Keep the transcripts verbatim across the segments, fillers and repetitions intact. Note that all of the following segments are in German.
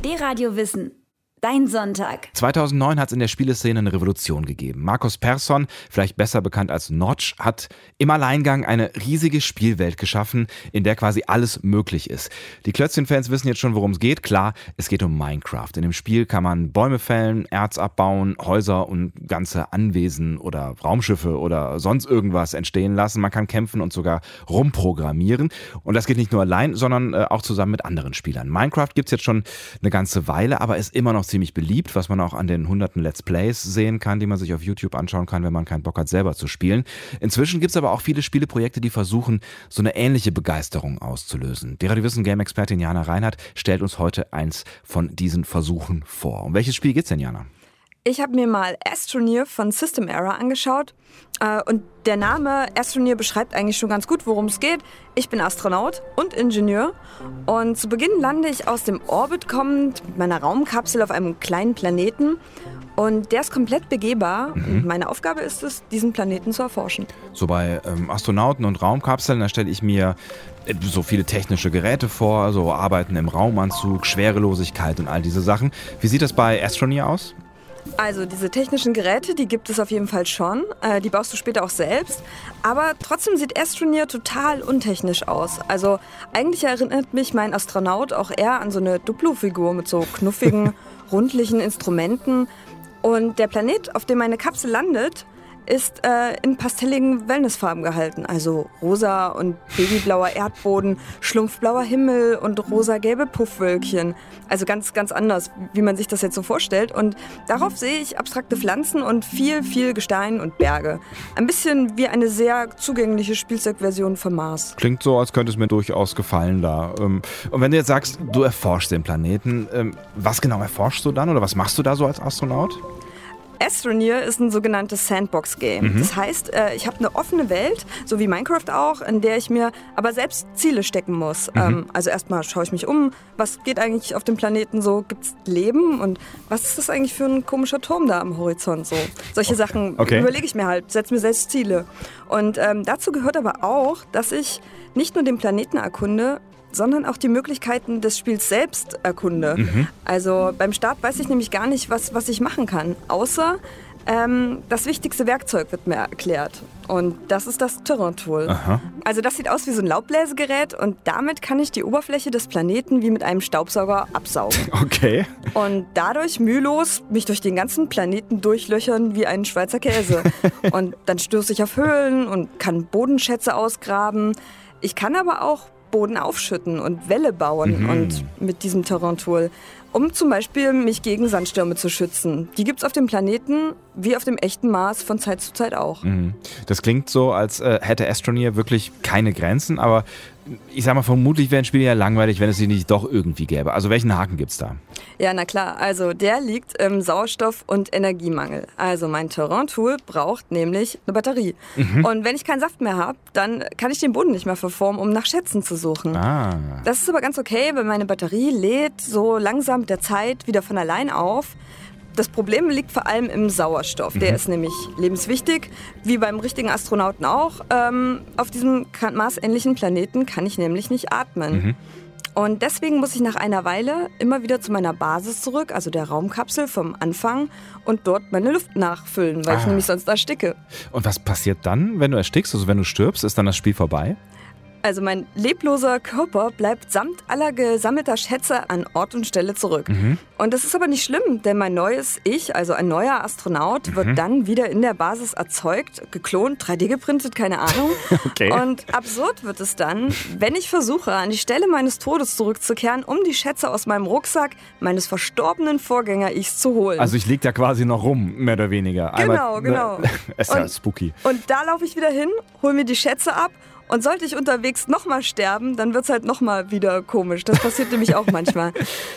D-Radio Wissen. Dein Sonntag. zweitausendneun hat es in der Spieleszene eine Revolution gegeben. Markus Persson, vielleicht besser bekannt als Notch, hat im Alleingang eine riesige Spielwelt geschaffen, in der quasi alles möglich ist. Die Klötzchen-Fans wissen jetzt schon, worum es geht. Klar, es geht um Minecraft. In dem Spiel kann man Bäume fällen, Erz abbauen, Häuser und ganze Anwesen oder Raumschiffe oder sonst irgendwas entstehen lassen. Man kann kämpfen und sogar rumprogrammieren. Und das geht nicht nur allein, sondern äh, auch zusammen mit anderen Spielern. Minecraft gibt es jetzt schon eine ganze Weile, aber ist immer noch ziemlich beliebt, was man auch an den hunderten Let's Plays sehen kann, die man sich auf YouTube anschauen kann, wenn man keinen Bock hat, selber zu spielen. Inzwischen gibt es aber auch viele Spieleprojekte, die versuchen, so eine ähnliche Begeisterung auszulösen. D-Radio Wissen Game-Expertin Jana Reinhardt stellt uns heute eins von diesen Versuchen vor. Um welches Spiel geht's denn, Jana? Ich habe mir mal Astroneer von System Era angeschaut äh, und der Name Astroneer beschreibt eigentlich schon ganz gut, worum es geht. Ich bin Astronaut und Ingenieur und zu Beginn lande ich aus dem Orbit kommend mit meiner Raumkapsel auf einem kleinen Planeten und der ist komplett begehbar mhm. und meine Aufgabe ist es, diesen Planeten zu erforschen. So bei ähm, Astronauten und Raumkapseln, da stelle ich mir so viele technische Geräte vor, so Arbeiten im Raumanzug, Schwerelosigkeit und all diese Sachen. Wie sieht das bei Astroneer aus? Also diese technischen Geräte, die gibt es auf jeden Fall schon. Äh, die baust du später auch selbst. Aber trotzdem sieht Astroneer total untechnisch aus. Also eigentlich erinnert mich mein Astronaut auch eher an so eine Duplo-Figur mit so knuffigen, rundlichen Instrumenten. Und der Planet, auf dem meine Kapsel landet, ist äh, in pastelligen Wellnessfarben gehalten. Also rosa und babyblauer Erdboden, schlumpfblauer Himmel und rosa-gelbe Puffwölkchen. Also ganz, ganz anders, wie man sich das jetzt so vorstellt. Und darauf sehe ich abstrakte Pflanzen und viel, viel Gestein und Berge. Ein bisschen wie eine sehr zugängliche Spielzeugversion von Mars. Klingt so, als könnte es mir durchaus gefallen da. Und wenn du jetzt sagst, du erforschst den Planeten, was genau erforschst du dann oder was machst du da so als Astronaut? Astroneer ist ein sogenanntes Sandbox-Game. Mhm. Das heißt, ich habe eine offene Welt, so wie Minecraft auch, in der ich mir aber selbst Ziele stecken muss. Mhm. Also erstmal schaue ich mich um, was geht eigentlich auf dem Planeten so, gibt es Leben und was ist das eigentlich für ein komischer Turm da am Horizont so? Solche okay. Sachen okay. überlege ich mir halt, setze mir selbst Ziele. Und ähm, dazu gehört aber auch, dass ich nicht nur den Planeten erkunde, sondern auch die Möglichkeiten des Spiels selbst erkunde. Mhm. Also beim Start weiß ich nämlich gar nicht, was, was ich machen kann, außer ähm, das wichtigste Werkzeug wird mir erklärt. Und das ist das Terrain-Tool. Aha. Also das sieht aus wie so ein Laubbläsegerät und damit kann ich die Oberfläche des Planeten wie mit einem Staubsauger absaugen. Okay. Und dadurch mühelos mich durch den ganzen Planeten durchlöchern wie ein Schweizer Käse. Und dann stoße ich auf Höhlen und kann Bodenschätze ausgraben. Ich kann aber auch Boden aufschütten und Wälle bauen mhm. und mit diesem Terrain-Tool, um zum Beispiel mich gegen Sandstürme zu schützen. Die gibt es auf dem Planeten wie auf dem echten Mars von Zeit zu Zeit auch. Mhm. Das klingt so, als äh, hätte Astroneer wirklich keine Grenzen, aber ich sag mal, vermutlich wäre ein Spiel ja langweilig, wenn es sie nicht doch irgendwie gäbe. Also welchen Haken gibt's da? Ja, na klar. Also der liegt im Sauerstoff- und Energiemangel. Also mein Terrain-Tool braucht nämlich eine Batterie. Mhm. Und wenn ich keinen Saft mehr habe, dann kann ich den Boden nicht mehr verformen, um nach Schätzen zu suchen. Ah. Das ist aber ganz okay, weil meine Batterie lädt so langsam mit der Zeit wieder von allein auf. Das Problem liegt vor allem im Sauerstoff. Der mhm. ist nämlich lebenswichtig, wie beim richtigen Astronauten auch. Ähm, auf diesem marsähnlichen Planeten kann ich nämlich nicht atmen. Mhm. Und deswegen muss ich nach einer Weile immer wieder zu meiner Basis zurück, also der Raumkapsel vom Anfang, und dort meine Luft nachfüllen, weil ah. ich nämlich sonst ersticke. Und was passiert dann, wenn du erstickst, also wenn du stirbst? Ist dann das Spiel vorbei? Also mein lebloser Körper bleibt samt aller gesammelter Schätze an Ort und Stelle zurück. Mhm. Und das ist aber nicht schlimm, denn mein neues Ich, also ein neuer Astronaut, mhm. wird dann wieder in der Basis erzeugt, geklont, drei D geprintet, keine Ahnung. Okay. Und absurd wird es dann, wenn ich versuche, an die Stelle meines Todes zurückzukehren, um die Schätze aus meinem Rucksack meines verstorbenen Vorgänger-Ichs zu holen. Also ich lieg da quasi noch rum, mehr oder weniger. Genau, Einmal, genau. Ne, ist ja spooky. Und da laufe ich wieder hin, hole mir die Schätze ab. Und sollte ich unterwegs nochmal sterben, dann wird es halt nochmal wieder komisch. Das passiert nämlich auch manchmal.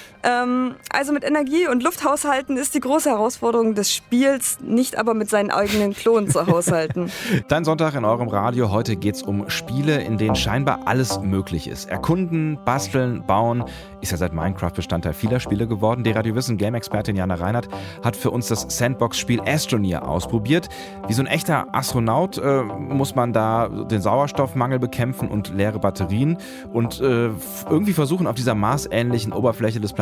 Ähm, also mit Energie und Luft haushalten ist die große Herausforderung des Spiels, nicht aber mit seinen eigenen Klonen zu haushalten. Dein Sonntag in eurem Radio. Heute geht's um Spiele, in denen scheinbar alles möglich ist. Erkunden, basteln, bauen. Ist ja seit Minecraft Bestandteil vieler Spiele geworden. D-Radio Wissen Game-Expertin Jana Reinhardt hat für uns das Sandbox-Spiel Astroneer ausprobiert. Wie so ein echter Astronaut äh, muss man da den Sauerstoffmangel bekämpfen und leere Batterien und äh, irgendwie versuchen, auf dieser marsähnlichen Oberfläche des Planeten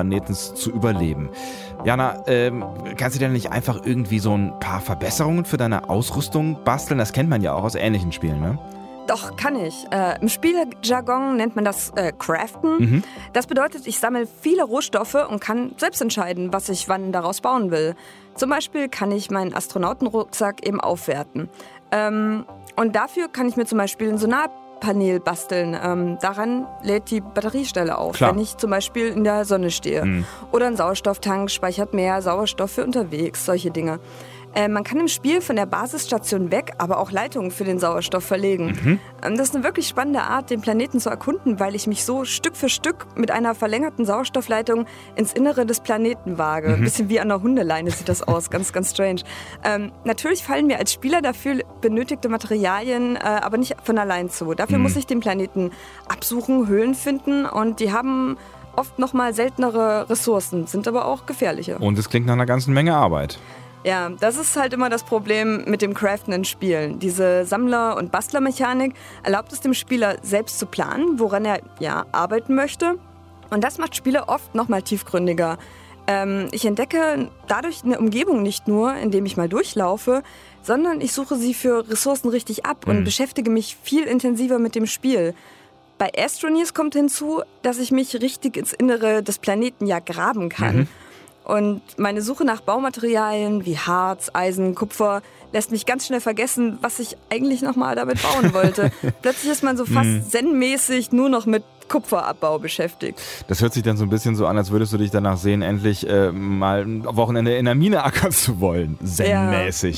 Planetens zu überleben. Jana, ähm, kannst du dir nicht einfach irgendwie so ein paar Verbesserungen für deine Ausrüstung basteln? Das kennt man ja auch aus ähnlichen Spielen, ne? Doch, kann ich. Äh, Im Spielejargon nennt man das äh, Craften. Mhm. Das bedeutet, ich sammle viele Rohstoffe und kann selbst entscheiden, was ich wann daraus bauen will. Zum Beispiel kann ich meinen Astronautenrucksack eben aufwerten. Ähm, und dafür kann ich mir zum Beispiel ein Sonarpanel basteln. Ähm, daran lädt die Batteriestelle auf, Klar. wenn ich zum Beispiel in der Sonne stehe. Mhm. Oder ein Sauerstofftank speichert mehr Sauerstoff für unterwegs, solche Dinge. Äh, man kann im Spiel von der Basisstation weg, aber auch Leitungen für den Sauerstoff verlegen. Mhm. Ähm, das ist eine wirklich spannende Art, den Planeten zu erkunden, weil ich mich so Stück für Stück mit einer verlängerten Sauerstoffleitung ins Innere des Planeten wage. Ein bisschen wie an der Hundeleine sieht das aus, ganz, ganz strange. Ähm, natürlich fallen mir als Spieler dafür benötigte Materialien äh, aber nicht von allein zu. Dafür Mhm. muss ich den Planeten absuchen, Höhlen finden und die haben oft noch mal seltenere Ressourcen, sind aber auch gefährliche. Und es klingt nach einer ganzen Menge Arbeit. Ja, das ist halt immer das Problem mit dem Craften in Spielen. Diese Sammler- und Bastlermechanik erlaubt es dem Spieler selbst zu planen, woran er ja arbeiten möchte. Und das macht Spiele oft noch mal tiefgründiger. Ähm, ich entdecke dadurch eine Umgebung nicht nur, indem ich mal durchlaufe, sondern ich suche sie für Ressourcen richtig ab und Mhm. beschäftige mich viel intensiver mit dem Spiel. Bei Astroneers kommt hinzu, dass ich mich richtig ins Innere des Planeten ja graben kann. Mhm. Und meine Suche nach Baumaterialien wie Harz, Eisen, Kupfer lässt mich ganz schnell vergessen, was ich eigentlich nochmal damit bauen wollte. Plötzlich ist man so fast zen-mäßig nur noch mit Kupferabbau beschäftigt. Das hört sich dann so ein bisschen so an, als würdest du dich danach sehen, endlich äh, mal ein Wochenende in der Mine ackern zu wollen. Zen-mäßig.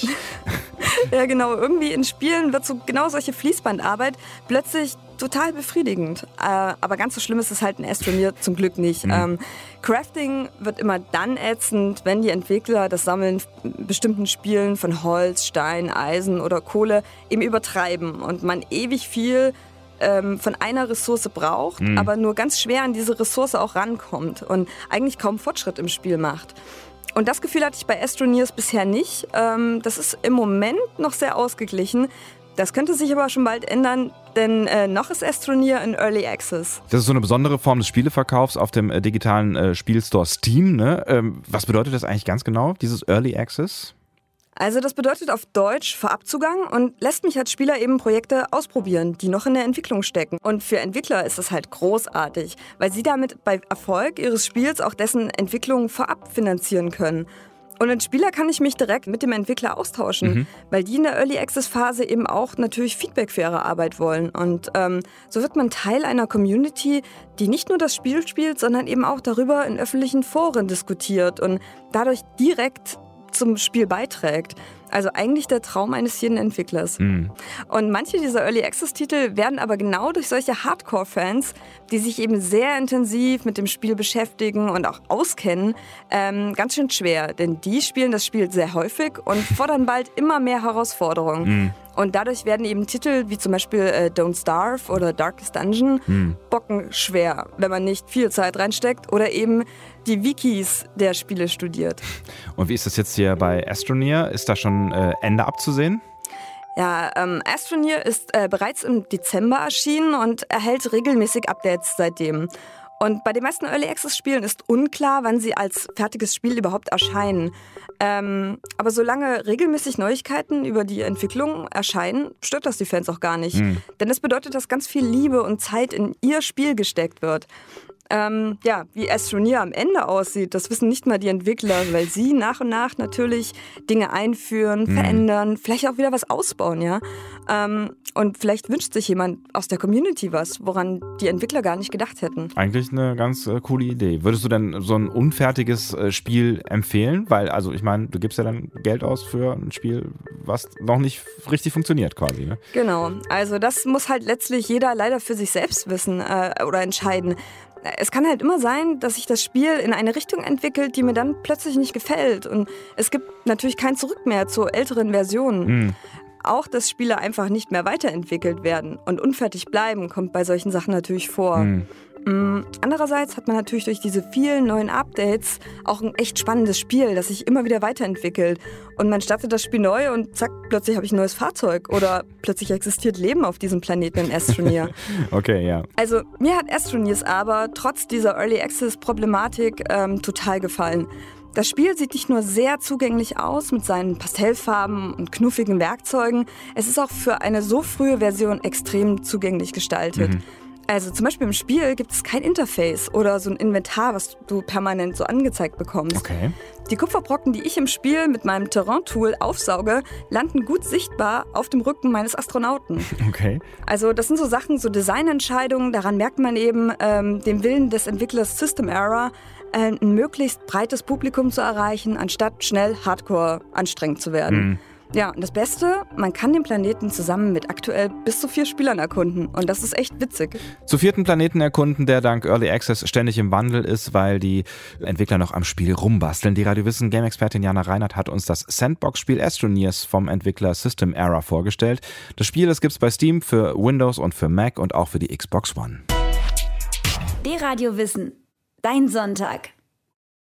Ja, genau. Irgendwie in Spielen wird so genau solche Fließbandarbeit plötzlich total befriedigend. Äh, aber ganz so schlimm ist es halt in Astroneer zum Glück nicht. Mhm. Ähm, Crafting wird immer dann ätzend, wenn die Entwickler das Sammeln bestimmten Spielen von Holz, Stein, Eisen oder Kohle eben übertreiben und man ewig viel ähm, von einer Ressource braucht, Mhm. aber nur ganz schwer an diese Ressource auch rankommt und eigentlich kaum Fortschritt im Spiel macht. Und das Gefühl hatte ich bei Astroneers bisher nicht. Ähm, das ist im Moment noch sehr ausgeglichen. Das könnte sich aber schon bald ändern, denn äh, noch ist Astroneer in Early Access. Das ist so eine besondere Form des Spieleverkaufs auf dem äh, digitalen äh, Spielstore Steam. Ne? Ähm, was bedeutet das eigentlich ganz genau, dieses Early Access? Also das bedeutet auf Deutsch Vorabzugang und lässt mich als Spieler eben Projekte ausprobieren, die noch in der Entwicklung stecken. Und für Entwickler ist das halt großartig, weil sie damit bei Erfolg ihres Spiels auch dessen Entwicklung vorab finanzieren können. Und als Spieler kann ich mich direkt mit dem Entwickler austauschen, Mhm. weil die in der Early Access Phase eben auch natürlich Feedback für ihre Arbeit wollen. Und ähm, so wird man Teil einer Community, die nicht nur das Spiel spielt, sondern eben auch darüber in öffentlichen Foren diskutiert und dadurch direkt zum Spiel beiträgt. Also eigentlich der Traum eines jeden Entwicklers. Mhm. Und manche dieser Early Access Titel werden aber genau durch solche Hardcore-Fans, die sich eben sehr intensiv mit dem Spiel beschäftigen und auch auskennen, ähm, ganz schön schwer. Denn die spielen das Spiel sehr häufig und fordern bald immer mehr Herausforderungen. Mhm. Und dadurch werden eben Titel wie zum Beispiel äh, Don't Starve oder Darkest Dungeon Mhm. bockenschwer, wenn man nicht viel Zeit reinsteckt oder eben die Wikis der Spiele studiert. Und wie ist das jetzt hier bei Astroneer? Ist da schon äh, Ende abzusehen? Ja, ähm, Astroneer ist äh, bereits im Dezember erschienen und erhält regelmäßig Updates seitdem. Und bei den meisten Early Access Spielen ist unklar, wann sie als fertiges Spiel überhaupt erscheinen. Ähm, aber solange regelmäßig Neuigkeiten über die Entwicklung erscheinen, stört das die Fans auch gar nicht. Mhm. Denn das bedeutet, dass ganz viel Liebe und Zeit in ihr Spiel gesteckt wird. Ähm, ja, wie Astroneer am Ende aussieht, das wissen nicht mal die Entwickler, weil sie nach und nach natürlich Dinge einführen, Mhm. verändern, vielleicht auch wieder was ausbauen, ja. Ähm, und vielleicht wünscht sich jemand aus der Community was, woran die Entwickler gar nicht gedacht hätten. Eigentlich eine ganz äh, coole Idee. Würdest du denn so ein unfertiges äh, Spiel empfehlen? Weil, also ich meine, du gibst ja dann Geld aus für ein Spiel, was noch nicht richtig funktioniert quasi, ne? Genau, also das muss halt letztlich jeder leider für sich selbst wissen äh, oder entscheiden. Es kann halt immer sein, dass sich das Spiel in eine Richtung entwickelt, die mir dann plötzlich nicht gefällt. Und es gibt natürlich kein Zurück mehr zu älteren Versionen. Mhm. Auch, dass Spiele einfach nicht mehr weiterentwickelt werden und unfertig bleiben, kommt bei solchen Sachen natürlich vor. Mhm. Andererseits hat man natürlich durch diese vielen neuen Updates auch ein echt spannendes Spiel, das sich immer wieder weiterentwickelt. Und man startet das Spiel neu und zack, plötzlich habe ich ein neues Fahrzeug oder plötzlich existiert Leben auf diesem Planeten in Astroneer. Okay, ja. Also mir hat Astroneers aber trotz dieser Early Access Problematik ähm, total gefallen. Das Spiel sieht nicht nur sehr zugänglich aus mit seinen Pastellfarben und knuffigen Werkzeugen, es ist auch für eine so frühe Version extrem zugänglich gestaltet. Mhm. Also zum Beispiel im Spiel gibt es kein Interface oder so ein Inventar, was du permanent so angezeigt bekommst. Okay. Die Kupferbrocken, die ich im Spiel mit meinem Terrain-Tool aufsauge, landen gut sichtbar auf dem Rücken meines Astronauten. Okay. Also das sind so Sachen, so Designentscheidungen, daran merkt man eben ähm, den Willen des Entwicklers System Error, äh, ein möglichst breites Publikum zu erreichen, anstatt schnell hardcore anstrengend zu werden. Mhm. Ja, und das Beste, man kann den Planeten zusammen mit aktuell bis zu vier Spielern erkunden. Und das ist echt witzig. Zu vierten Planeten erkunden, der dank Early Access ständig im Wandel ist, weil die Entwickler noch am Spiel rumbasteln. Die Radiowissen Game-Expertin Jana Reinhardt hat uns das Sandbox-Spiel Astroneers vom Entwickler System Error vorgestellt. Das Spiel, das gibt's bei Steam für Windows und für Mac und auch für die Xbox One. D-Radio Wissen. Dein Sonntag.